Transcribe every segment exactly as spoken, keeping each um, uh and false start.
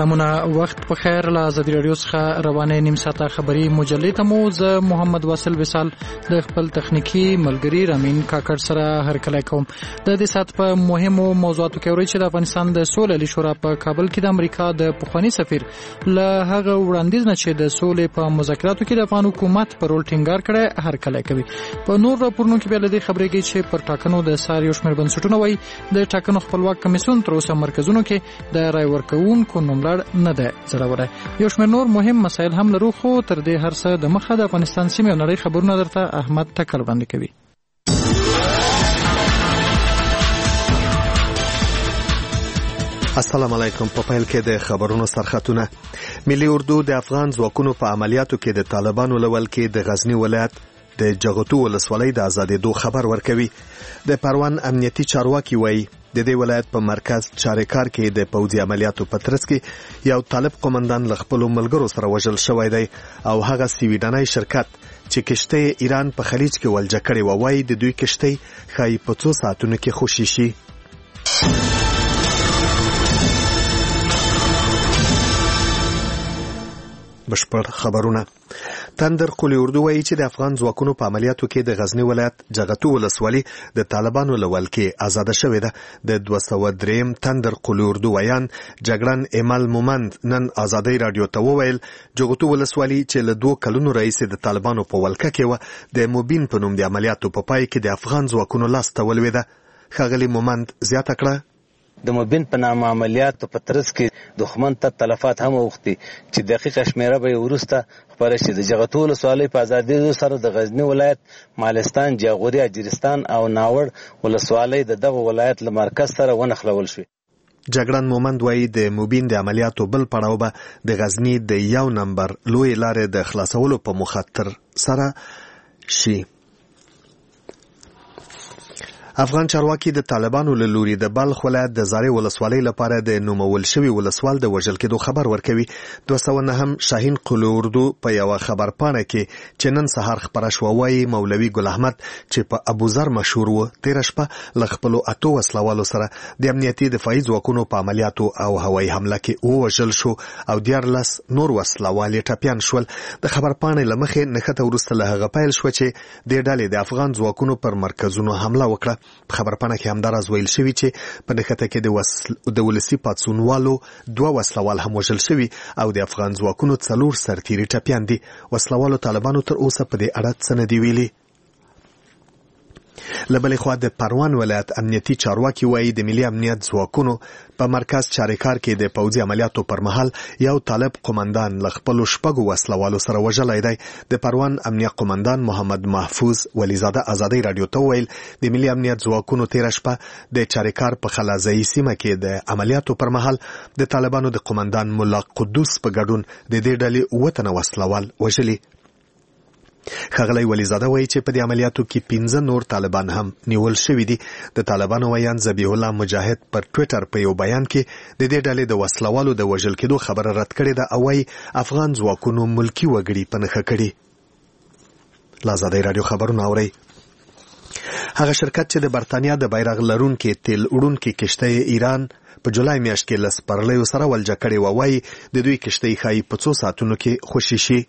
سلامونه، وخت په خیر. له ازادي راډیو څخه روانه نیم ساعته خبری مجلې ته مو زه محمد واصل وصال د خپل تخنیکی ملګری رامین کاکړ سره هرکلی کوم. د دې سات په مهمو موضوعاتو کې اوري چې د افغانستان د سولې شورا په کابل کې د امریکا د پخوانی سفیر له هغه وړاندیز نه چې د سولې په مذاکراتو کې د افغان حکومت پر رول ټینګار کړي هرکلی کوي. په نور راپورونو کې بل د خبرېږي چې پر ټاکنو د سار یو شمېر بنسټونه وایي د ټاکنو خپلواک کمیسیون تر اوسه مرکزونو کې د رای ورکوونکو نوملړ نه ده ضروره. یو شمېر نور مهم مسایل هم لرو، خو تر دې هر څه د مخه د افغانستان سیمې او نړۍ خبرونه درته احمد ټکل وړاندې کوي. السلام علیکم. په پیل کې د خبرونو سرخطونه. ملي اردو د افغان ځواکونو په عملیاتو کې د طالبانو لول کې د غزنی ولایت د جغتو ولسوالۍ د آزادېدو خبر ورکوي. د پروان امنیتي چارواکي وایي د دې ولایت په مرکز چاریکار کې د پوځي عملیاتو په ترڅ کې یو طالب قومندان له خپل ملګرو سره وژل شوی دی او هغه سویډنۍ شرکت چې کشته ایران په خلیج کې ولجه کړې و وایي د دوی کشته خای په څو ساعتونو کې خوشي شي. بشپړ خبرونه. تندر قلی اردو وایي چې د افغان ځواکونو په عملیاتو کې د غزنی ولایت جغتو ولسوالۍ د طالبانو لول کې آزاد شوې ده. د دوه سوه درې تندر قلی اردو ویان جګړن ایمل مومند نن آزادۍ رادیو ته وویل جغتو ولسوالۍ چې له دوه کلونو راهیسې د طالبانو په ولکه کې و د موبین په نوم د عملیاتو په پای کې د افغان ځواکونو لاس ته ولوېده. ښاغلي مومند زیاته کړه د موبین په نامه عملیاتو په ترڅ کې دښمن ته تلفات هم اوښتي چې دقیقه شمیره به وروسته خبره شي. د جغتو ولسوالۍ په آزادېدو سره د غزنی ولایت مالستان، جاغوري، اجرستان او ناوړ ولسوالۍ د دغه ولایت له مرکز سره ونښلول شوې. جګړن مومند وایي د موبین د عملیاتو بل پړاو به د غزنی د یو نمبر لوی لارې د خلاصولو په مخاطر سره شي. افغان چارواکي د طالبانو له لوري د بلخ ولایت د زارې ولسوالۍ لپاره د نومول شوي ولسوال د وژل کېدو خبر ورکوي. دوه سوه نهم شاهین قلی اردو په یوه خبرپاڼه کې چې نن سهار خپره شوه وایي مولوي ګل احمد چې په ابوذر مشهور و تېره شپه له خپلو اتو وسلوالو سره د امنیتي دفاعي ځواکونو په عملیاتو او هوایي حمله کې ووژل شو او دیارلس نور وسلوال یې ټپیان شول. د خبرپاڼې له مخې نښته وروسته له هغه پیل شوه چې دې ډلې د افغان ځواکونو پر مرکزونو حمله وکړه. په خبرپاڼه کې همداراز ویل شوي چې په نښته کې د وسل د ولسي پاڅونوالو دوه وسلوال هم وژل شوي او د افغان ځواکونو څلور سرتیري ټپیان دي. وسلوالو طالبانو تر اوسه په دې اړه څه نه دي ویلي. له بلې خوا د پروان ولایت امنیتي چارواکي وایي د ملي امنیت ځواکونو په مرکز چاریکار کې د پوځي عملیاتو پر مهال یو طالب قومندان له خپلو شپږو وسلوالو سره وژلی دی. د پروان امنیت قومندان محمد محفوظ ولیزاده آزادۍ رادیو ته وویل د ملي امنیت ځواکونو تېره شپه د چاریکار په خلازایي سیمه کې د عملیاتو پر مهال د طالبانو د قومندان ملا قدوس په ګډون د دې ډلې اووه تنه وسلوال وژلي. ښاغلی ولیزاده وایي چې په دې عملیاتو کې پنځه نور طالبان هم نیول شوي دي. د طالبانو ویان ذبیح الله مجاهد پر ټویټر په یو بیان کې د دې ډلې د وسلوالو د وژل کېدو خبره رد کړې ده او وایي افغان ځواکونو ملکي وګړي په نښه کړي. له ازادۍ راډیو خبرونه اورئ. هغه شرکت چې د برتانیا د بیرغ لرونکي تیل وړونکي کشته ایران په جولای میاشت کې له سپرلیو سره ولجه کړې وه وایي د دوی کشتۍ ښایي په څو ساعتونو کې خوشي شي.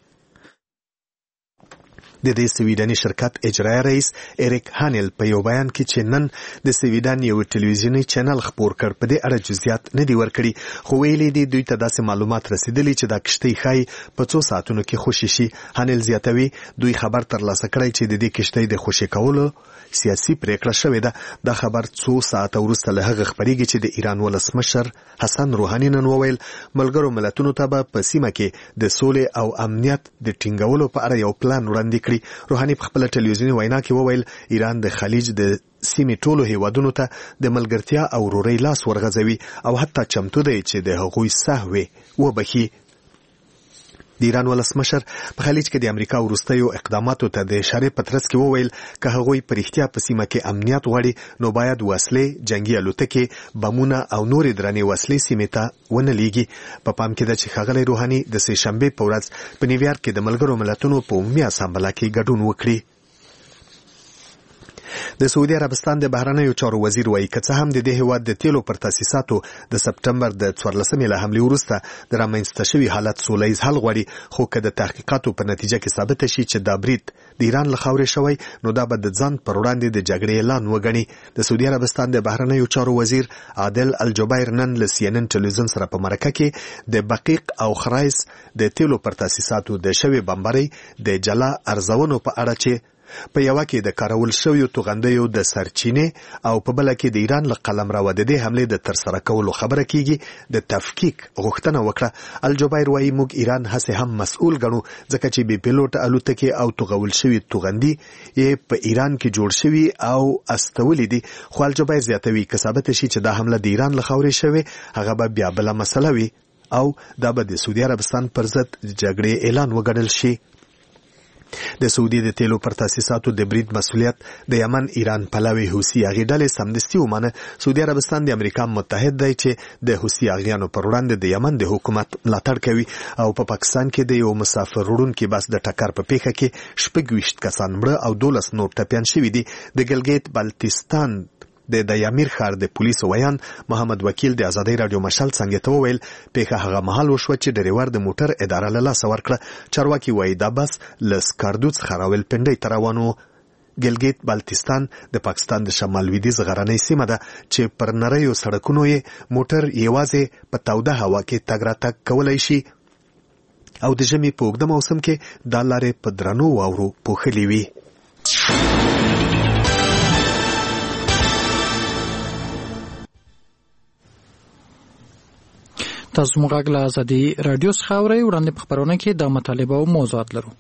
د دې سویډني شرکت اجرایي رئیس اریک هانل په یو بیان کې چې نن د سویډن یو ټلویزیوني چینل خپور کړ په دې اړه جزئیات نه دي ورکړي، خو ویلي دي دوی ته داسې معلومات رسیدلي چې دا کشتۍ ښایي په څو ساعتونو کې خوشي شي. هانل زیاتوي دوی خبر ترلاسه کړی چې د دې کشتۍ د خوشي کولو سیاسي پریکړه شوې ده. دا خبر څو ساعته وروسته له هغه خپریږي چې د ایران ولسمشر حسن روحاني نن وویل ملګرو ملتونو ته به په سیمه کې د سولې او امنیت د ټینګولو په اړه یو پلان وړاندې کړي. روحاني په خپله ټلویزیوني وینا کې وویل ایران د خلیج د سیمې ټولو هیوادونو ته د ملګرتیا او ورورۍ لاس ورغځوي او حتی چمتو دی چې د هغوی سهوې وبخي. د ایران ولسمشر په خلیج کې د امریکا وروستیو اقداماتو ته د اشارې په ترڅ کې وویل که هغوی په رښتیا په سیمه کې امنیت غواړي نو باید وسلې، جنګي الوتکې، بمونه او نورې درنې وسلې سیمې ته ونه لیږي. په پام کې ده چې ښاغلی روحاني د سې شنبې په ورځ په نیویارک کې د ملګرو ملتونو په عمومي اسامبله کې ګډون وکړي. د سعودي عربستان د بهرنیو چارو وزیر وایي که څه هم د دې هیواد د تیلو پر تاسیساتو د سپټمبر د څوارلسمې له حملې وروسته د رامنځته شوي حالت سوله ییز حل غواړي، خو که د تحقیقاتو په نتیجه کې ثابته شي چې دا برید د ایران له خاورې شوی نو دا به د ځان پر وړاندې د جګړې اعلان وګڼي. د سعودي عربستان د بهرنیو چارو وزیر عادل الجبیر نن له سی ان ان ټلویزیون سره په مرکه کې د بقیق او خرایس د تیلو پر تاسیساتو د شوي بمبارۍ د جلا ارزونو په اړه چې په یوه کې د کارول شویو توغندیو د سرچینې او په بله کې د ایران له قلمرو د دې حملې د ترسره کولو خبره کیږي د تفکیک غوښتنه وکړه. الجبیر وایي موږ ایران هسې هم مسؤل ګڼو ځکه چې بې پیلوټ الوتکې او توغول شوي توغندي یې په ایران کې جوړ شوي او استولي دي. خو الجبیر زیاتوي که ثابته شي چې دا حمله د ایران له خاورې شوې هغه به بیا بله مسله وي او دا به د سعودي عربستان پر ضد جګړې اعلان وګڼل شي. د سعودي د تیلو پر تاسیساتو د برید مسؤلیت د یمن ایران پلوي حوثي اغې ډلې سمدستي ومانه. سعودي عربستان د امریکا متحد دی چې د حوثي اغیانو پر وړاندې د یمن د حکومت ملاتړ کوي او په پا پاکستان کې د یو مسافر وړونکي بس د ټکر په پیښه کې شپږ ویشت کسان مړه او دولس نور ټپیان شوي دي. د ګلګیت بلتستان د دایمیر ښار د پولیسو ویان محمد وکیل د ازادۍ رادیو مشال څنګه ته وویل پیښه هغه مهال وشوه چې ډریور د موټر اداره له لاسه ورکړه. چارواکي وایي دا بس له سکاردو څخه راولپنډۍ ته روان و. ګلګیت بلتستان د پاکستان د شمال لویدیځ غرنۍ سیمه ده چې پر نریو سړکونو یې موټر یوازې په توده هوا کې تګ راتګ کولی شي او د ژمي په اوږده موسم کې دا لارې په درنو واورو پوښلې وي. تاسو موږ غږ له ازادي رادیو څخه اورئ. وړاندې په خپرونه کې د مطالبه او موضوعات لرو.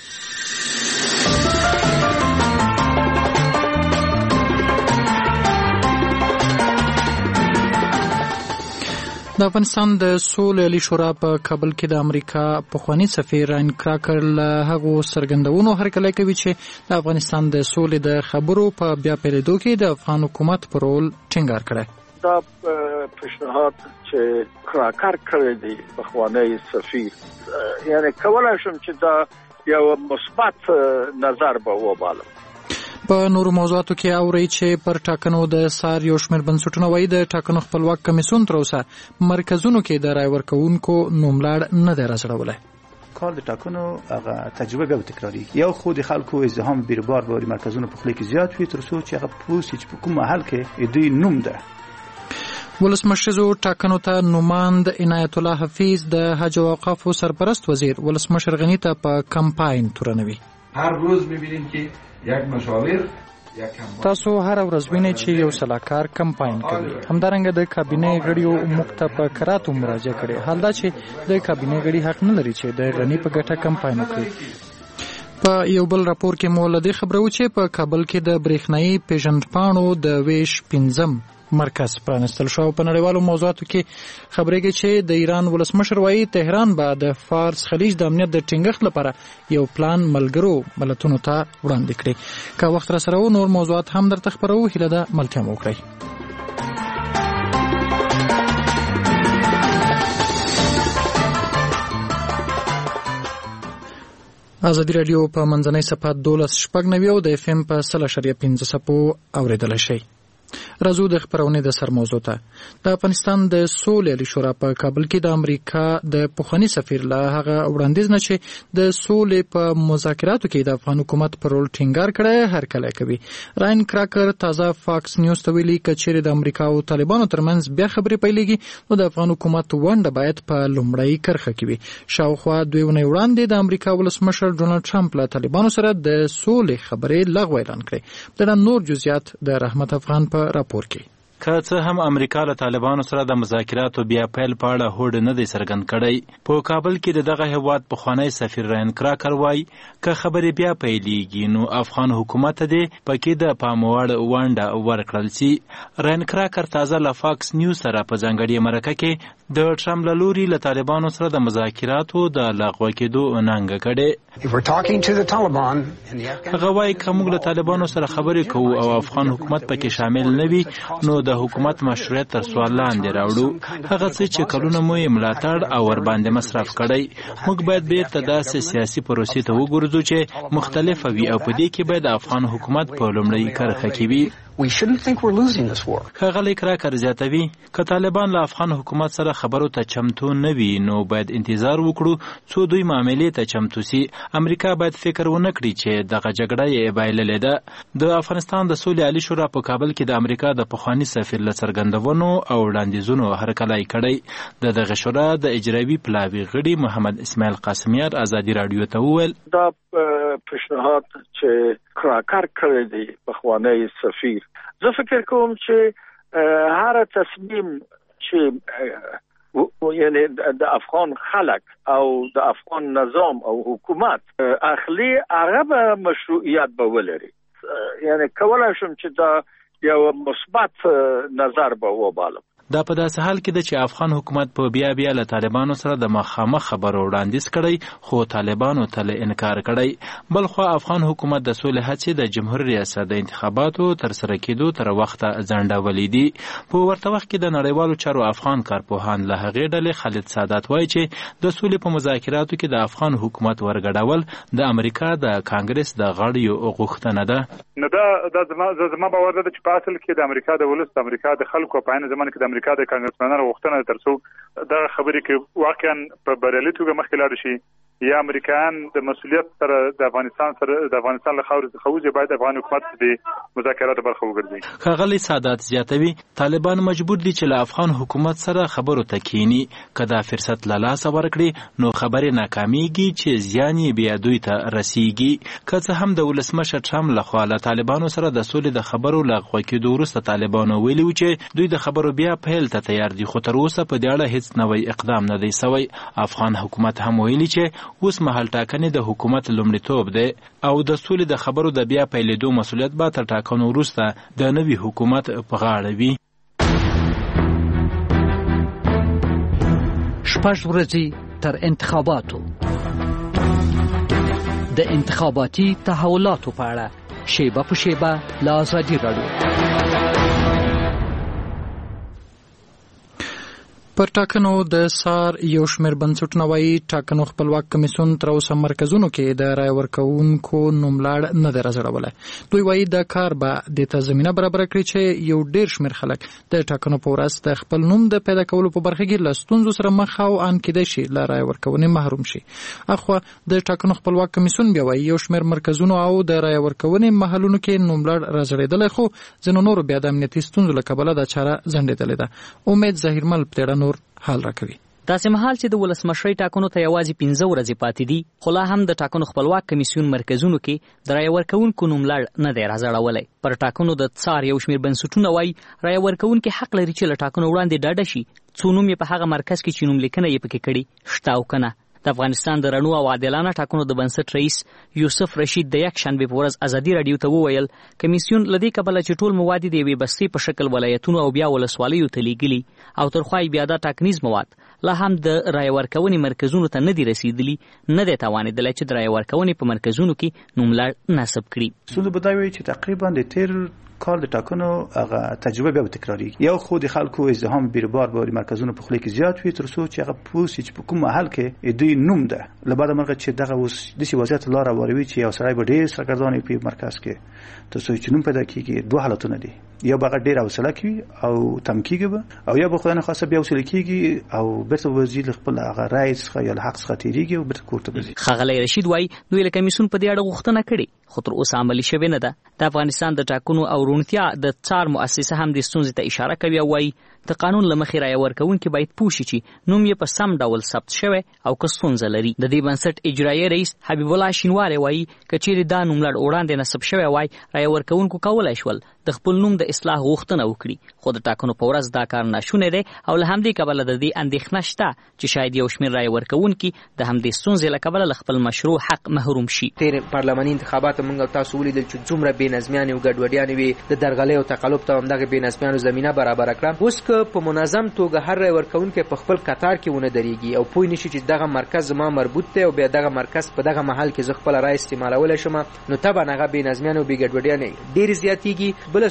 د افغانستان د سولې عالي شورا په کابل کې د امریکا پخوانی سفیر راین کراکر له هغو څرګندونو هرکلی کوي چې د افغانستان د سولې د خبرو په بیا پیلېدو کې د افغان حکومت پر رول ټینګار کړی. دا پیشنهاد چې کراکر کړی دی پخوانی سفیر یعنی کولای شم چې دا یو مثبت نظر به وبالم. په نورو موضوعاتو کې اورئ چې پر ټاکنو د سار یو شمېر بنسټونه وایي د ټاکنو خپلواک کمیسیون تر اوسه مرکزونو کې د رای ورکوونکو نوملړ نه دی راځړولی. کار د ټاکنو هغه تجربه به تکراری یو خو د خلکو ازدحام بیربار به مرکزونو په خله کې زیات وي تر څو چې هغه پوسټ چې په کوم محل کې دوی نوم ده. ولسمشرزو ټاکنو ته نوماند عنایت الله حفیظ د حج او اوقافو سرپرست وزیر ولسمشر غنی ته په کمپاین تورنوي. هر روز می‌بینیم که یک مشاور تاسو هر ورځ وینئ چې یو سلاکار کمپاین کوي. همدارنګه د کابینې غړیو موږ ته په کراتو مراجعه کړې. حال دا چې د کابینې غړي حق نه لري چې د غنی په ګټه کمپاین وکړي. په یو بل راپور کې مو له دې خبره و چې په کابل کې د برېښنایي پیژندپاڼو د ویش پنځم مرکز پرانستل شو. په نړیوالو موضوعاتو کې خبرېږي چې د ایران ولسمشر وایي تهران به د فارس خلیج د امنیت د ټینګښت لپاره یو پلان ملګرو ملتونو ته وړاندې کړي. که وخت را سره و نور موضوعات هم درته خپرو. هیله ده ملتیا مو وکړئ. ازادي رادیو په منځنۍ صفحه دولس شپږ نوي او د اف ام په سل اشاریه پنځه څپو اورېدلی شئ. راځو د خبرونې د سر موضوع ته. د افغانستان د سولې عالي شورا په کابل کې د امریکا د پخوانی سفیر له هغه وړاندیز نه چې د سولې په مذاکراتو کې د افغان حکومت پر رول ټینګار کړی هرکلی کوي. راین کراکر تازه فاکس نیوز ته ویلي که چیرې د امریکا او طالبانو ترمنځ بیا خبرې پیلېږي نو د افغان حکومت ونډه باید په لومړۍ کرښه کې وي. شاوخوا دوې اونۍ وړاندې د امریکا ولسمشر ډونالډ ټرمپ له طالبانو سره د سولې خبرې لغوه اعلان کړې. د نور جزئیات د رحمت افغان په راپور کې. که څه هم امریکا له طالبانو سره د مذاکراتو بیا پیل په اړه هوډ نه دی څرګند کړی. په کابل کې د دغه هیواد پخوانی سفیر راین کراکر وایي که خبرې بیا پیلېږي نو افغان حکومت ته دې پکې د پام وړ ونډه ورکړل شي. راین کراکر تازه له فاکس نیوز سره په ځانګړې مرکه کې د ټرمپ له لوري له طالبانو سره د مذاکراتو د لغوه کېدو ننګه کړې. هغه وایي که موږ له طالبانو سره خبرې کوو او افغان حکومت پکې شامل نه وي نو د حکومت مشروعیت تر سوال لاندې راوړو. هغه څه چې کلونه مو یې ملاتړ او ورباندې مصرف کړی. موږ باید بیرته داسې سیاسي پروسې ته وګورځو چې مختلفه وي او په دې کې باید افغان حکومت په لومړۍ کرښه کې وي. We shouldn't think we're losing this war. ښاغلی کراکر زیاتوي که طالبان له افغان حکومت سره خبرو ته چمتو نه وي نو باید انتظار وکړو څو دوی معاملې ته چمتو سي. امریکا باید فکر ونه کړي چې دغه جګړه یې بایللې ده. د افغانستان د سولې عالي شورا په کابل کې د امریکا د پخواني سفیر له څرګندونو او وړاندیزونو هرکلی کړی. د دغه شورا د اجرایوي پلاوي غړي محمد اسماعیل قاسمیار ازادي راډیو ته وویل دا پیشنهاد چې کراکر کړی دی پخوانی سفیر، زه فکر کوم چې هر تصمیم چې یعنی د افغان خلک او د افغان نظام او حکومت اخلي هغه به مشروعیت به ولري. یعنی کولای شم چې دا یو مثبت نظر به وبالم. دا په داسې حال کې ده چې افغان حکومت په بیا بیا له طالبانو سره د مخامخ خبرو وړاندیز کړی خو طالبانو ته انکار کړی. بلخوا افغان حکومت د سولې هڅې د جمهوریت ریاست د انتخاباتو تر سره کېدو تر وخته ځنډولې دي. په ورته وخت کې د نړیوالو چارو افغان کارپوهان له هغې ډلې خالد سادات وایي چې د سولې په مذاکراتو کې د افغان حکومت ورګډول د امریکا د کانګرس د غړیو غوښتنه ده. نو دا د زما زما باور ده چې په اصل کې د امریکا د ولس د امریکا د خلکو په عین زمانه کې د امریکا د کانګرسمنانو غوښتنه تر څو دا خبرې کې واقعا په بریالي توګه مخکې لاړ شي یا امریکایان د مسؤلیت سره د افغانستان سره د افغانستان له خاورې څخه وځي باید افغان حکومت د مذاکراتو برخه وګرځي. ښاغلی سادات زیاتوي طالبان مجبور دي چې له افغان حکومت سره خبرو ته کینی. که دا فرصت له لاسه ورکړي نو خبرې ناکامیږي چې زیان یې بیا دوی ته رسیږي. که څه هم د ولسمشر ټرمپ لخوا له طالبانو سره د سولې د خبرو لغوه کېدو وروسته طالبانو ویلي و چې دوی د خبرو بیا پیل ته تیار دي خو تر اوسه په دې اړه هیڅ نوی اقدام نه دی سوی. افغان حکومت هم ویلي چې اوس مهال ټاکنې د حکومت لومړیتوب دی او د سولې د خبرو د بیا پیلېدو مسؤلیت به تر ټاکنو وروسته د نوي حکومت په غاړه وي. شپږ ورځې تر انتخاباتو د انتخاباتي تحولاتو په اړه شیبه په شیبه له ازادي راډیو. پر ټاکنو د سار یو شمېر بنسټونه وایي ټاکنو خپلواک کمیسیون تر اوسه مرکزونو کې د رای ورکوونکو نوملړ نه دی راځړولی. دوی وایي دا کار به دې ته زمینه برابره کړي چې یو ډېر شمېر خلک د ټاکنو په ورځ د خپل نوم د پیدا کولو په برخه کې له ستونزو سره مخ او ان کېدای شي له رای ورکونې محروم شي. اخوا د ټاکنو خپلواک کمیسیون بیا وایي یو شمېر مرکزونو او د رای ورکونې محلونو کې نوملړ راځړېدلی خو ځینو نورو بیا د امنیتي ستونزو له کبله دا چاره ځنډېدلې ده. امید ظاهرمل پتېړه حال راکوي. داسې مهال چې د ولسمشرۍ ټاکنو ته یوازې پنځه ورځې پاتې دي خو لا هم د ټاکنو خپلواک کمیسیون مرکزونو کې د رای ورکوونکو نوملړ نه دی راځړولی. پر ټاکنو د څار یو شمېر بنسټونه وایي رای ورکوونکي حق لري چې له ټاکنو وړاندې ډاډه شي څو نوم یې په هغه مرکز کې چې نوملیکنه یې پکې کړې شته او که نه. د افغانستان د رڼو او عادلانه ټاکنو د بنسټ رئیس یوسف رشید د یک شنبې په ورځ ازادي راډیو ته وویل کمیسیون له دې کبله چې ټول مواد د یوې بستې په شکل ولایتونو او بیا ولسوالیو ته لیږلي او ترخوا یې بیا دا ټاکنیز مواد لا هم د رای ورکونې مرکزونو ته نه دي رسیدلي نه دی توانېدلی چې د رای ورکونې په مرکزونو کې نوملړ نصب کړي. څه به دا وایي چې تقریبا د تیر کال د ټاکنو هغه تجربه بیا تکراری یو خو د خلکو ازدحام بیربار به مرکزونو په خله کې زیات وي تر څو چې هغه پوسی چې په کوم محل کې دوی نوم ده لبعد مرغه چې دغه اوس د سی وضعیت لاره وروي چې یو سړی به ډېر سرګردانې په مرکز کې تر څو چې نوم پیدا کیږي دوه حالتونه دي یا به ډېر حوصله کوي او تم کیږي او یا به خدای نه خاصه بیا حوصله کیږي او بیرته وزیر خپل هغه رای څخه یا حق څخه تیریږي او بیرته کورته ځي. ښاغلی رشید وایي دوی له کمیسیون په دې اړه غوښتنه کړې خو تر اوسه عملي شوې نه ده. د افغانستان د ټاکنو او روڼتیا د څار مؤسسه هم د ستونزې ته اشاره کوي او وایي د قانون له مخې رایه ورکوونکي باید پوه شي چې نوم یې په سم ډول ثبت شوی او که ستونزه لري. د دې بنسټ اجرایي رئیس حبیب الله شینواری وایي که چیرې دا نوملړ وړاندې نصب شوی وای رایه ورکوونکو کولی شول د خپل نوم د اصلاح غوښتنه وکړي خو د ټاکنو په ورځ دا کار ناشونی دی او له همدې کبله د دې اندېښنه شته چې شاید یو شمېر رایه ورکوونکي د همدې ستونزې له کبله له خپل مشروع حق محروم شي. تیر پارلماني انتخابات موږ تاسو ولیدل چې څومره بېنظمیانې او ګډوډیانې وي د درغلۍ او تقلب ته همدغه بېنظمیانو زمینه برابره کړه. اوس که په منظم توګه هر رای ورکوونکی په خپل قطار کې ونه درېږي او پوه نشي چې دغه مرکز زما مربوط دی او بیا دغه مرکز په دغه محل کې زه خپله رای استعمالولی شم نو طبعا هغه بېنظمیانې او بې ګډوډیانې ډېرې زیاتېږي. بله ستونزه دا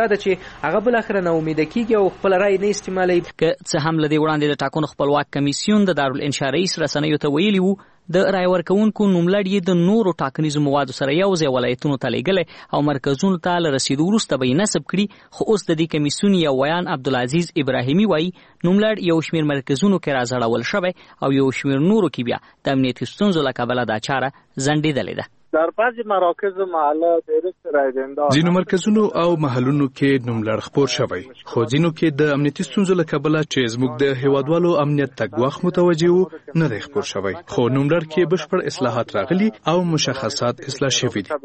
دا ده چې هغه بالاخره نا امیده کیږي او خپل رای نه استعمالوي. که څه هم له دې وړاندې د ټاکنو خپلواک کمیسیون د دارالانشا رئیس رسنیو ته ویلي وو د رای ورکوونکو نوملړ یې د نورو ټاکنیزو موادو سره یو ځای ولایتونو ته لیږلی او مرکزونو ته له رسیدو وروسته به یې نصب کړي، خو اوس د دې کمیسیون یو ویان عبدالعزیز ابراهیمي وایي نوملړ یو شمېر مرکزونو کې رازړول شوی او یو شمېر نورو کې بیا د امنیتي ستونزو له کبله دا چاره ځنډېدلې ده. در بعضی مراکز و محلات درست رای دهنده ځینو مرکزونو او محلونو کې نوملړ خپور شوی، خو ځینو کې د امنیتي ستونزو له کبله چې زموږ د هیوادوالو امنیت ته ګواښ متوجه وو نه دی خپور شوی، خو نوملړ کې بشپړ اصلاحات راغلي او مشخصات اصلاح شوي دي.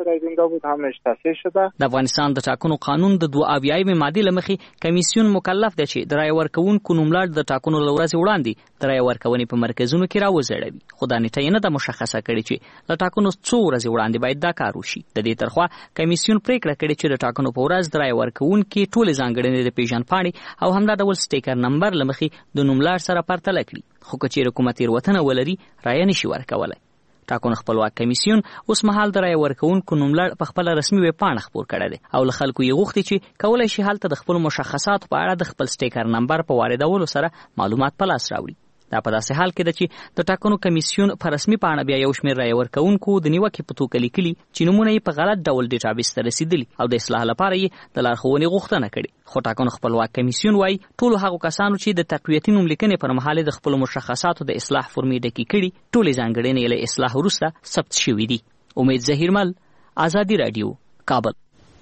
د افغانستان د ټاکنو قانون د دوه اویایمې مادې له مخې کمیسیون مکلف دی چې د رای ورکوونکو نوملړ د ټاکنو له ورځې وړاندې د رای ورکونې په مرکزونو کې راوځړوي، خو دا نیټه یې نه ده مشخصه کړې چې له ټاکنو څو ورځې وړاندې باید دا کار وشي. د دې ترخوا کمیسیون پریکړه کړې چې د ټاکنو په ورځ د رای ورکوونکي ټولې ځانګړنې د پیژندپاڼې او همدا ډول سټیکر نمبر له مخې د نوملړ سره پرتله کړي، خو که چیرې کومه تېروتنه ولري رایه نشي ورکولی. ټاکنو خپلواک کمیسیون اوس مهال د رای ورکوونکو نوملړ په خپله رسمي ویبپاڼه خپور کړی دی او له خلکو یې غوښتي چې کولی شي هلته د خپلو مشخصاتو په اړه د خپل سټیکر نمبر په واردولو سره معلومات په لاس راوړي. دا په داسې حال کې ده چې د ټاکنو کمیسیون په رسمي پاڼه بیا یو شمېر رای ورکوونکو د نیوکې په توګه لیکلي چې نومونه یې په غلط ډول ډیټابیس ته رسېدلي او د اصلاح لپاره یې د لارښوونې غوښتنه کړې، خو ټاکنو خپلواک کمیسیون وایي ټولو هغو کسانو چې د تقویتي نوملیکنې پر مهال د خپلو مشخصاتو د اصلاح فورمې ډکې کړي ټولې ځانګړنې له اصلاح وروسته ثبت شوي دي. امید ظهیرمل، ازادي راډیو، کابل.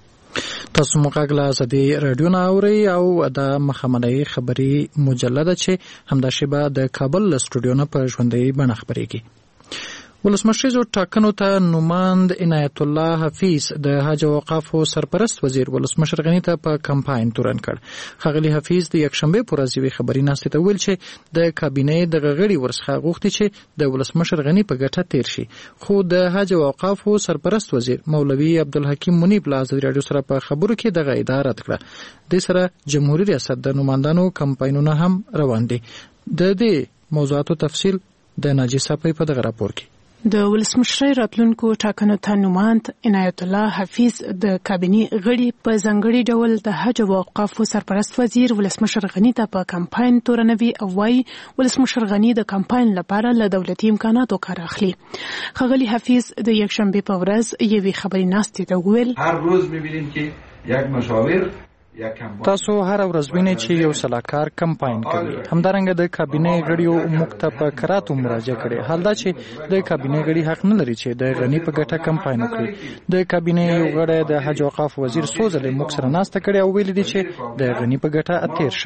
تاسو موږ له ازادي راډیو نه اورئ او د مخامنۍ خبري مجله ده چې همدا شیبه د کابل له سټوډیو نه په ژوندۍ بڼه خپرېږي. ولسمشریزو ټاکنو ته نوماند عنایت الله حفیظ د حج او اوقافو سرپرست وزیر ولسمشر غني ته په کمپاین تورن کړ. ښاغلي حفیظ د یکشنبې په ورځ یوې خبري ناستې ته ویل چې د کابینې دغه غړي ورڅخه غوښتي چې د ولسمشر غني په ګټه تیر شي، خو د حج او اوقافو سرپرست وزیر مولوي عبدالحکیم منیب له ازادي راډیو سره په خبرو کې دغه ادعا رد کړه. د سره جمهوریت ریاست د نوماندانو کمپاینونه هم روان دي. د دې موضوعاتو تفصیل د ناجی صاحب په دغه راپور کې. د ولسمشرۍ راتلونکو ټاکنو ته نوماند عنایت الله حفیظ د کابینې غړي په ځانګړي ډول د حج او اوقافو سرپرست وزیر ولسمشر غني ته په کمپاین تورنوي او وايي ولسمشر غني د کمپاین لپاره له دولتي امکاناتو کار اخلي. ښاغلي حفیظ د یکشنبې په ورځ یوې خبري ناستې ته وویل هر روز می‌بینیم که یک مشاور تاسو هر ورځ وینئ چې یو سلاکار کمپاین کوي. همدارنګه د کابینې غړیو موږ ته په کراتو مراجعه کړې. حال دا چې د کابینې غړي حق نه لري چې د غني په ګټه کمپاین وکړي. د کابینې یو غړی د حج او اوقاف وزیر څو ځلې موږ سره ناسته کړې او ویلي دي چې د غني په ګټه اتیر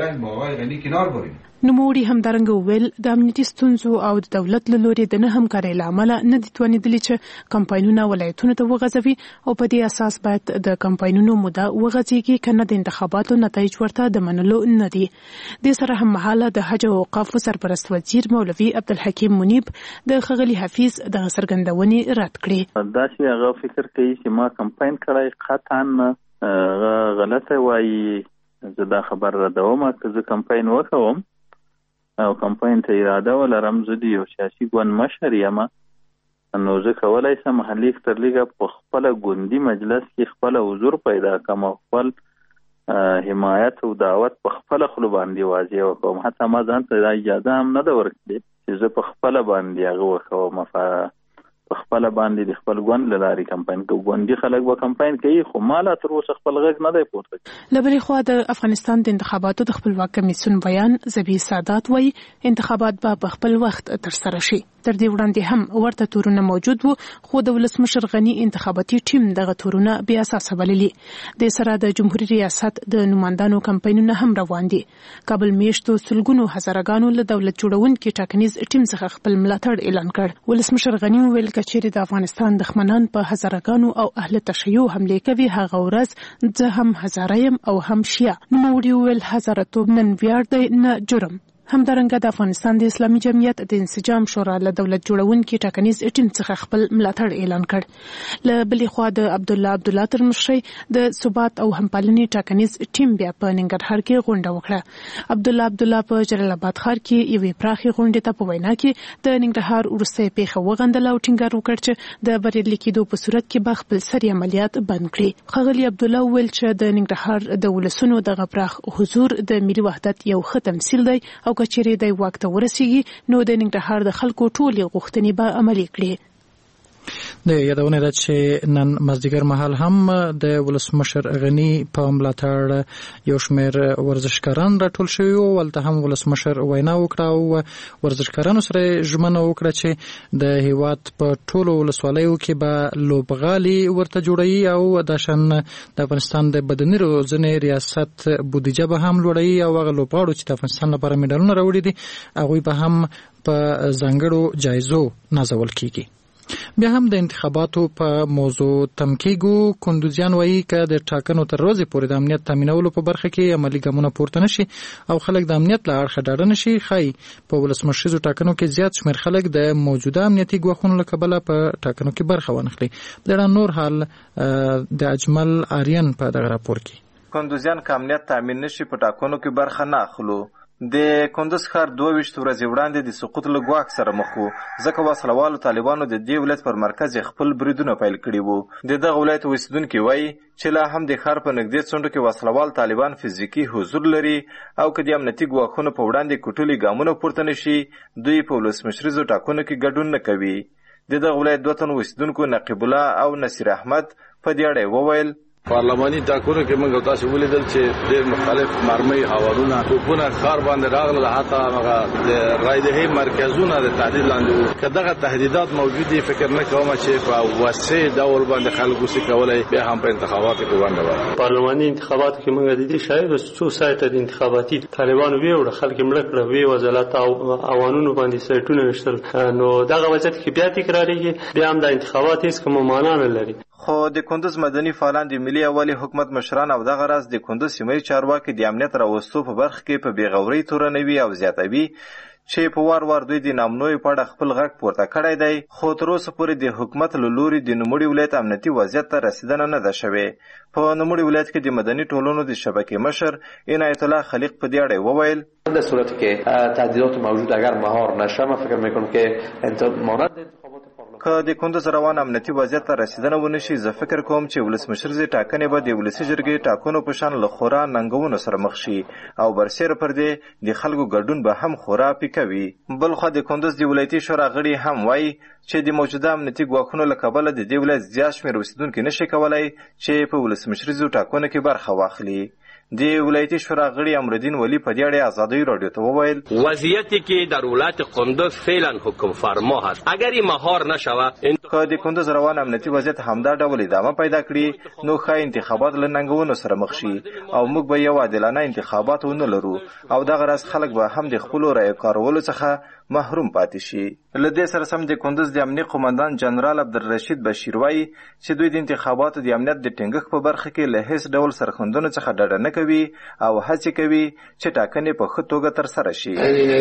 شم. نوموړي همدارنګه وویل د امنیتي ستونزو او د دولت له لوري د نه همکارۍ له امله نه دي توانېدلي چې کمپاینونه ولایتونو ته وغځوي او په دې اساس باید د کمپاینونو موده وغځېږي که نه د انتخاباتو نتایج ورته د منلو نه دي. دې سره هممهاله د حج او اوقافو سرپرست وزیر مولوي عبدالحکیم منیب د ښاغلي حفیظ د څرګندونې رد کړې. دا چې هغه فکر کوي چې ما کمپاین کړی قطعا غلطه وایي. زه دا خبر ردوم که زه کمپاین وکوم او کمپاین ته اراده ولرم، زه د یو سیاسي ګوند مشر یم، نو زه کولی شم لیک تر لیکه په خپله ګوندي مجلس کې خپله حضور پیدا کړم او خپل حمایت او دعوت په خپله خوله باندې واضح وکړم. حتی ما ځان ته دا اجازه هم نه ده ورکړې چې زه په خپله باندې هغه وکړم، په خپله باندې د خپل ګوند له لارې کمپاین کوو. ګوندي خلک به کمپاین کوي خو ما لا تر اوسه خپل غږ نه دی پورته کړی. له بلې خوا د افغانستان د انتخاباتو د خپلواک کمیسیون بیان ذبیح سادات وایي انتخابات به په خپل وخت ترسره شي. تر دې وړاندې هم ورته تورونه موجود وو، خو د ولسمشر غني انتخاباتي ټیم دغه تورونه بې اساسه بللي. د سره د جمهوریت ریاست د نوماندانو کمپاینونه هم روان دي. کابل میشتو سلګونو هزارګانو له دولت جوړونکي ټاکنیز ټیم څخه خپل ملاتړ اعلان کړ. ولسمشر غني وویل که چیرې د افغانستان دښمنان په هزارګانو او اهل تشیع حمله کوي هغه ورځ زه هم هزاره یم او هم شیعه. نوموړي وویل هزارهتوب نن ویاړ دی نه جرم. همدارنګه د افغانستان د اسلامي جمعیت د انسجام شورا له دولت جوړونکي ټاکنیز ټیم څخه خپل ملاتړ اعلان کړ. له بلې خوا د عبد الله عبد الله تر مشرۍ د ثبات او همپالنې ټاکنیز ټیم بیا په ننګرهار کې غونډه وکړه. عبد الله عبد الله په جلال آباد ښار کې یوې پراخې غونډې ته په وینا کې د ننګرهار وروستۍ پیښه وغندله او ټینګار وکړ چې د بریالي کېدو په صورت کې به خپل سري عملیات بند کړي. ښاغلي عبد الله وویل چې د ننګرهار د ولسونو دغه پراخ حضور د ملي وحدت یو ښه تمثیل دی او که چیرې دی واک ته ورسیږي نو د ننګرهار د خلکو ټولې غوښتنې به عملي کړي. د یادونه ده چې نن مازدیګر مهال هم د ولسمشر غنی په ملاتړ یو شمېر ورزشکاران راټول شوي وو. ولته هم ولسمشر وینا وکړه او ورزشکارانو سره ژمنه وکړه چې د هیواد په ټولو ولسوالیو کې به لوبغالي ورته جوړوي او د شان د افغانستان د بدني روزنې ریاست بودیجه به هم لوړوي او هغه لوبغاړو چې د افغانستان لپاره میډالونه راوړي دي هغوی به هم په ځانګړو جایزو نازول کیږي. بیا هم د انتخاباتو په موضوع تم کېږو. کندوزیان وایي که د ټاکنو تر ورځې پورې د امنیت تامینولو په برخه کې عملي ګامونه پورته نشي او خلک د امنیت له اړخه ډاډه نشي، ښایي په ولسمشریزو ټاکنو کې زیات شمېر خلک د موجوده امنیتي ګواښونو له کبله په ټاکنو کې برخه وانخلي. د نور حال د اجمل آریان په دغه راپور کې. کندوزیان که امنیت تامین نشي په ټاکنو کې برخه نه اخلو. د کندوز ښار دوه ویشت ورځې وړاندې د سقوط له ګواښ سره مخ وو، ځکه وسلوالو طالبانو د دې ولایت پر مرکز خپل بریدونه پیل کړي وو. د دغه ولایت اوسیدونکي وایي چې لا هم د ښار په نږدې څنډو کې وسلوال طالبان فزیکي حضور لري او که د امنیتي ګواښونو په وړاندې کوټلي ګامونه پورته نشي دوی په ولسمشریزو ټاکنو کې ګډون نه کوي. د دغه ولایت دوه تن اوسیدونکو نقیب الله او نصیر احمد په دې اړه وویل پارلماني ټاکنو کې موږ تاسو ولیدل چې ډېر مختلف مرمۍ هوارونه توپونه ښار باندې راغله، حتی هغه د رایدهي مرکزونه د تهدید لاندې وو. که دغه تهدیدات موجود دي فکر نه کوم چې په وسیع ډول باندې خلکو څه کولی بیا هم په انتخاباتو کې ونډه واخلي. پارلماني انتخاباتو کې موږ د دې شاید څو سایټه د انتخاباتي طالبانو ویوړه خلک مړه کړه وی وزارت او اوانونو باندې سایټونه وشتل، نو دغه وضعیت کې بیا تکراریږي، بیا هم د انتخابات هیڅ کوم معنا نه لري. خو د کندوز مدني فعالان د ملي یووالي حکومت مشران او دغه راز د کندوز سیمې چارواکي د امنیت راوستو په برخه کې په بیغورۍ تورنوي او زیاتوي چې په وار وار دوی د نامنوي په اړه خپل غږ پورته کړی دی. خو تر اوسه پورې د حکومت له لوري د نوموړي ولایت امنیتي وضعیت ته رسیدنه نه ده شوې. په نوموړي ولایت کې د مدني ټولنو د شبکې مشر عنایت الله خلیق په دې اړه وویل در صورتی که تهدیدات موجود اگر مهار نشه من فکر میکنم که مانند که د کندوز روان امنیتي وضعیت ته رسیدنه ونشي زه فکر کوم چې ولسمشریزې ټاکنې به د ولسي جرګې ټاکنو په شان له خورا ننګونو سره مخ شي او برسېره پر دې د خلکو ګډون به هم خورا پیکه وي. بلخوا د کندوز د ولایتي شورا غړي هم وایي چې د موجوده امنیتي ګواښونو له کبله د دې ولایت زیات شمېر اوسیدونکي نشي کولی چې په ولسمشریزو ټاکنو کې برخه واخلي. د ولایتي شورا غړي امرالدین ولی په دې اړه آزادی رادیو ته وویل وضعیتی که در ولایت کندوز فعلا حکم فرما هست اگر این مهار نشود که د کندوز روان امنیتي وضعیت همدا ډول ادامه پیدا کړي نو ښایي انتخابات له ننګونو سره مخ شي او موږ به یو عادلانه انتخابات ونه لرو او دغه راز خلک به هم د خپلو رایو کارولو څخه محروم پاتې شي. له دې سره سم د کندوز د امنیت قومندان جنرال عبدالرشید بشیر وایي چې دوی د انتخاباتو د امنیت د ټینګښت په برخه کې له هیڅ ډول سرښندنو څخه ډډه نه کوي او هڅې کوي چې ټاکنې په ښه توګه ترسره شي.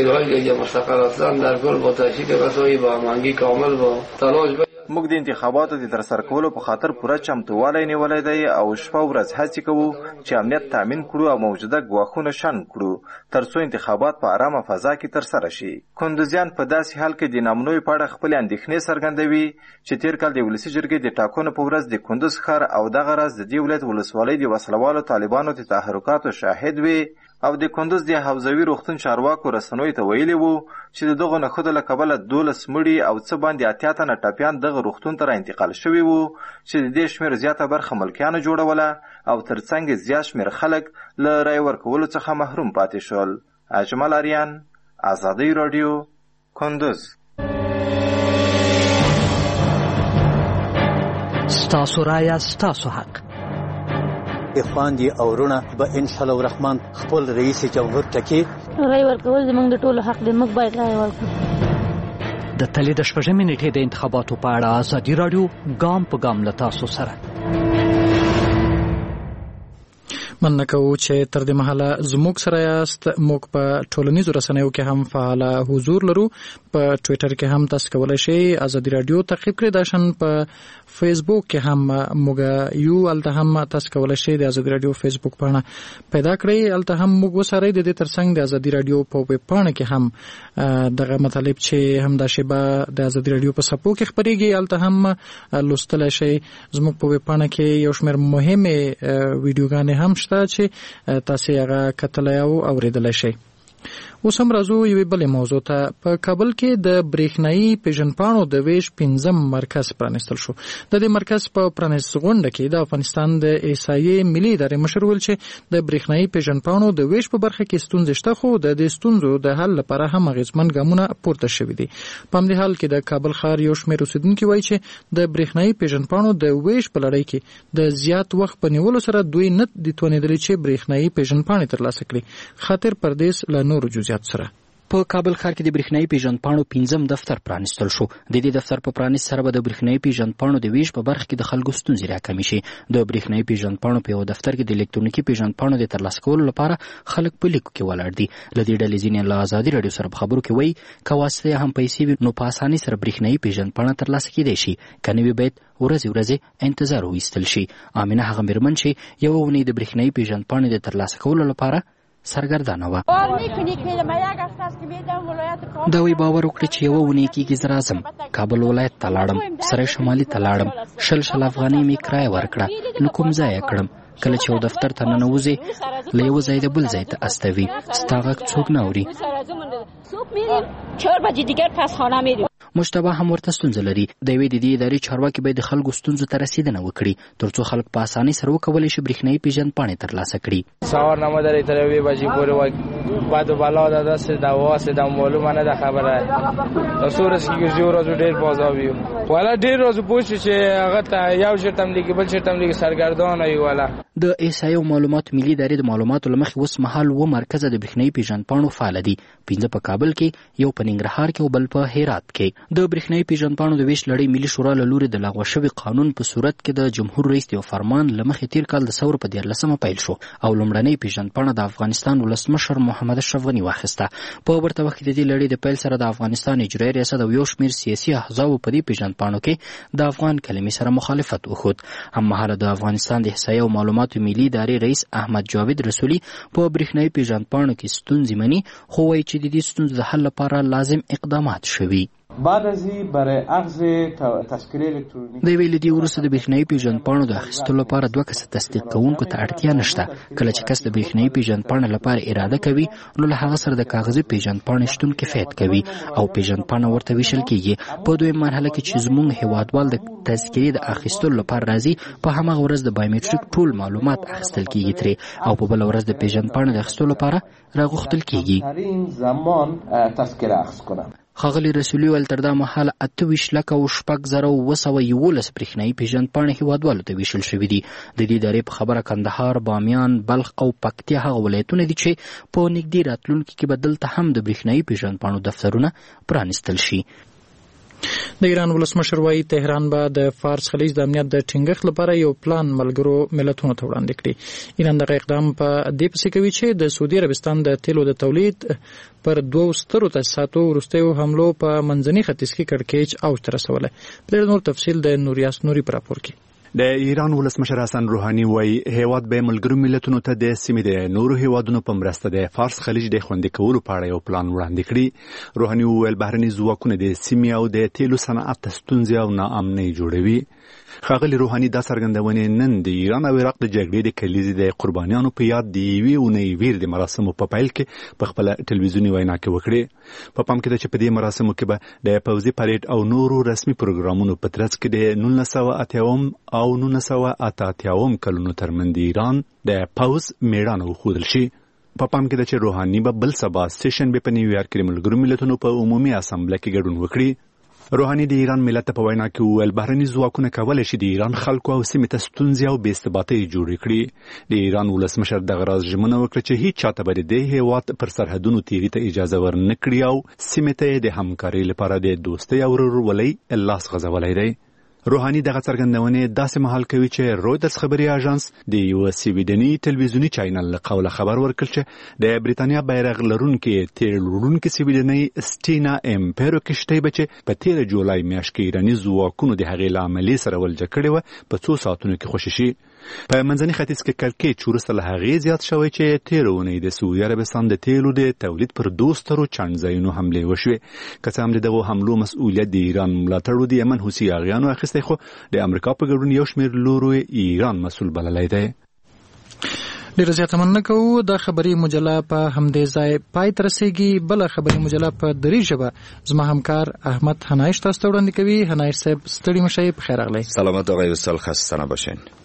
موږ د انتخاباتو د ترسره کولو په خاطر پوره چمتووالی نیولی دی او شپه ورځ هڅې کوو چې امنیت تامین کړو او موجوده ګواښونه شنډ کړو تر څو انتخابات په ارامه فضا کې ترسره شي. کندوزیان په داسې حال کې د نامنوي په اړه خپلې اندېښنې څرګندوي چې تېر کال د ولسي جرګې د ټاکنو په ورځ د کندوز ښار او دغه راز د دې ولایت ولسوالۍ د وسلوالو طالبانو د تحرکاتو شاهد وي او د کندوز د حوزوي روغتون چارواکو رسنیو ته ویلي وو چې د دغو نښتو له کبله دولس مړي او څه باندې اتیا تنه ټپیان دغه روغتون ته را انتقال شوي وو چې د دې شمېر زیاته برخه ملکیانو جوړوله او ترڅنګ زیات شمېر خلک له رایې ورکولو څخه محروم پاتې شول. اجمل آریان، آزادی رادیو، کندوز. ستاسو رایه ستاسو حق. اخوان او رونه به ان شاء الله الرحمن خپل رئیس جمهور ټکی رای ورکول زموږ د ټولو حق دی، موږ باید رای ورکړو. د تلې د شپږمې نیټې د انتخاباتو په اړه ازادي راډیو ګام په ګام له تاسو سره. مننه کوو چې تر دې مهاله زموږ سره یاست. موږ په ټولنیزو رسنیو کې هم فعال حضور لرو. په ټوئیټر کې هم تاسو کولی شئ ازادي رادیو تعقیب کړئ. داشن په فیسبوک کې هم موږ یو الته هم تاسو کولی شئ د ازادي رادیو فیسبوک پاڼه پیدا کړئ. الته هم موږ وسارئ. د دې ترڅنګ د ازادي رادیو په ویب پاڼه کې هم دغه مطالب چې هم د شیبه د ازادي رادیو په صفحو کې خبرېږي الته هم لوستلی شئ. زموږ په ویب پاڼه کې یو شمېر مهمې ویډیوګانې هم چې تاسو هغه کتلای او اوریدلای شئ. اوس هم راځو یوې بلې موضوع ته. په کابل کې د برېښنایي پیژنپاڼو د ویش پنځم مرکز پرانیستل شو. د دې مرکز په پرانیست غونډه کې د افغانستان د احصایې ملي ادارې مشر ویل چې د برېښنایي پیژنپاڼو د ویش په برخه کې ستونزې شته، خو د دې ستونزو د حل لپاره هم اغېزمن ګامونه پورته شوي دي. په همدې حال کې د کابل ښار یو شمېر اوسېدونکي وایي چې د برېښنایي پیژنپاڼو د ویش په لړۍ کې د زیات وخت په نیولو سره دوی نه دي توانېدلي چې برېښنایي پیژنپاڼې ترلاسه کړي. خاطر پردیس له نورو جزئیاتو سره. په کابل ښار کې د برېښنایي پیژنپاڼو پنځم دفتر پرانیستل شو. د دې دفتر په پرانیست سره به د برېښنایي پیژنپاڼو د ویش په برخه کې د خلکو ستونزې راکمې شي. د برېښنایي پیژنپاڼو په یو دفتر کې د الکترونیکي پیژنپاڼو د ترلاسه کولو لپاره خلک په لیکو کې ولاړ دي. له دې ډلې ځینې له ازادي راډیو سره په خبرو کې وایي که واسطه هم پیسې وي نو په اسانۍ سره برېښنایي پیژنپاڼه ترلاسه کیدای شي، که نه وي باید ورځې ورځې انتظار وایستل شي. آمینه هغه مېرمن چې یوه اونۍ د برېښنایي پیژنپاڼې د ترلاسه کولو لپاره سرګردانه وه. دا وی باور وکړي چې یوه اونۍ کېږي زه راځم کابل ولایت ته لاړم، سرای شمالي ته لاړم، شل شل افغانۍ مې کرایه ورکړه، له کوم ځایه کړم. کله چې یو دفتر ته ننوځې له یوه ځای د بل ځای ته استوي، ستا غږ څوک نه اوري. مشتبه هم ورته ستونزه لري. د یوې د دې ادارې چارواکي باید د خلکو ستونزو ته رسیدنه وکړي ترڅو خلک په اسانۍ سره وکولی شي برېښنایي پیژنپاڼې ترلاسه کړي. سهارنامه درې تر یوې بجې پورې وایي بد و بلا ده، داسې ده واسې ده، معلومه نه ده خبره. د څو ورځې کېږي یو ورځ ډېر بازار وي والا ډېر ورځ پوه شو چې هغه ته یو شرط هم لیکي بل شرط هم لیکي سرګردانه وي. والا د احصایې او معلوماتو ملي ادارې د معلوماتو له مخې اوس مهال اووه مرکزه د برېښنایي پیژنپاڼو فعاله دي. پنځه په کابل کې، یو په ننګرهار کې او بل په هرات کې. د برېښنایي پیژنپاڼو د ویش لړۍ ملي شورا له لوري د لغوه شوي قانون په صورت کې د جمهور رئیس یو فرمان له مخې تیر کال د ثور په دیارلسمه پیل شو او لومړنۍ پیژنپاڼه د افغانستان ولسمشر محمد اشرف غني واخیسته. په ورته وخت کې د دې لړۍ د پیل سره د افغانستان اجرایي ریاست او یو شمېر سیاسي احزابو په دې پیژنپاڼو کې د افغان کلمې سره مخالفت وښود. هممهاله د افغانستان د احصایې او معلوماتو ملي ادارې رئیس احمد جاوید رسولي په برېښنایي پیژنپاڼو کې ستونزې مني، خو وایي چې د دې ستونزو د حل لپاره لازم اقدامات شوي. بعد از این برای اخذ تذکره الکترونیکی د ویل دی ورسته د برېښنایي پیژنپاڼو د اخیستلو لپاره دوه کسه تصدیق کوونکو ته اړتیا نشته. کله چې کس د برېښنایي پیژنپاڼې لپاره اراده کوي نو له هغه سره د کاغذي پیژنپاڼې شتون کفایت کوي او پیژنپاڼه ورته ویشل کیږي. په دویم مرحله کې چې زموږ هیوادوال د تذکرې د اخیستلو لپاره راځي په هماغه ورځ د بایومټریک ټول معلومات اخیستل کیږي ترې او په بله ورځ د پیژنپاڼې د اخیستلو لپاره راغوښتل کیږي. ښاغلي رسولي ویل تر دا مهاله اته ویشت لکه او شپږ زره اوه سوه یولس برېښنایي پیژنپاڼې هیوادوالو ته ویشل شوي دي. د دې ادارې په خبره کندهار، بامیان، بلخ او پکتیا هغه ولایتونه دي چې په نږدې راتلونکي کې به دلته هم د برېښنایي پیژنپاڼو دفترونه پرانیستل شي. د ایران ولسمشر وايي تهران به د فارس خلیج د امنیت د ټینګښت لپاره یو پلان ملګرو ملتونو ته وړاندې کړي. ایران دغه اقدام په دې پسې کوي چې د سعودي عربستان د تیلو د تولید پر دوو سترو تاسیساتو وروستیو حملو په منځني ختیځ کې کړکېچ اوج ته رسولی. د نور تفصیل د نوریاس نوري په راپور کې. د ایران ولسمشر حسن روحاني وایي هیواد به ملګرو ملتونو ته د سیمې د نورو هیوادونو په مرسته د فارس خلیج د خوندي کولو په اړه یو پلان وړاندې کړي. روحاني وویل بهرني ځواکونه د سیمې او د تیلو صنعت ته ستونزې او ناامنۍ جوړوي. ښاغلي روحاني دا څرګندونې نن د ایران او عراق د جګړې د کلیزې د قربانیانو په یاد د یوې اونۍ ویر د مراسمو په پیل کې په خپله ټلویزیوني وینا کې وکړې. په پام کې ده چې په دې مراسمو کې به د پوځي پریډ او نورو رسمي پروګرامونو په ترڅ کې د نولس سوه اتیاوم او نولس سوه اته اتیاوم کلونو ترمنځ د ایران د پوځ میړانه وښودل شي. په پام کې ده چې روحاني به بل سبا سهشنبې په نیویارک کې د ملګرو ملتونو په عمومي اسامبله کې ګډون وکړي. روحاني د ایران ملت ته په وینا کې وویل بهرني ځواکونه کولی شي د ایران خلکو او سیمې ته ستونزې او بې ثباتۍ جوړې کړي. د ایران ولسمشر دغه راز ژمنه وکړه چې هیڅ چاته به د دې هیواد پر سرحدونو تیري ته اجازه ورنه کړي او سیمې ته د همکارۍ لپاره د دوستۍ او ورورولۍ لاس غځولی دی. روحاني دغه څرګندونې داسې مهال کوي چې رویټرز خبري اژانس د یو سویډني ټلویزیوني چینل له قوله خبر ورکړ چې د بریتانیا بیرغ لرونکي تیر لرونکي سویډني سټینا امپیرو کشتۍ بچ په تیر جولای میاشت کې ایراني ځواکونو د هغې له عملې سره ولجه کړې وه په څو ساعتونو کې خوشي شي. په منځني ختیځ کې کړکېچ وروسته له هغې زیات شوی چې تېره اونۍ د سعودي عربستان د تیلو د تولید پر دوو سترو چڼځایونو حملې وشوې. که څه هم د دغو حملو مسؤلیت د ایران ملاتړو د یمن حوثي اغیانو اخیستی، خو د امریکا په ګډون یو شمېر لورو ایران مسؤل بللی دی. ډیره زیاته مننه کوو. د خبري مجله په همدې ځای پای ته رسیږي. بله خبري مجله په دري ژبه زما همکار احمد حنایش تاسو ته وړاندې کوي. حنایش صاحب ستړي مشئ، په خیر راغلی. سلامت آقای وصال، خسته نباشین.